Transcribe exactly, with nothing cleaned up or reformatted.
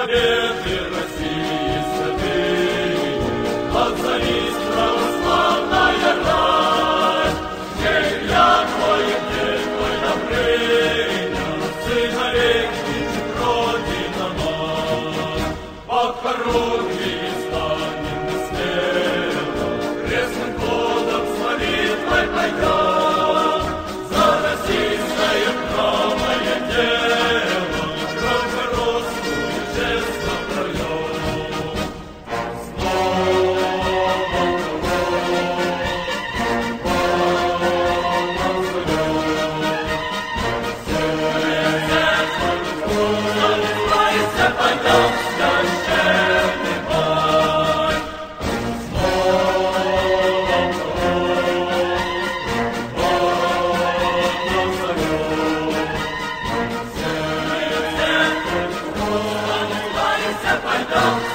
победы России святые, отзовись, православная рать, где я твой, где твой Добрыня, сын Олег, Родина мать, под хоругви станем мы смело, крестным ходом с молитвой пойдем, за российское правое дело, громко русскую честно прольем. Пойдем священный бой, снова позовем. Все, все, пойдем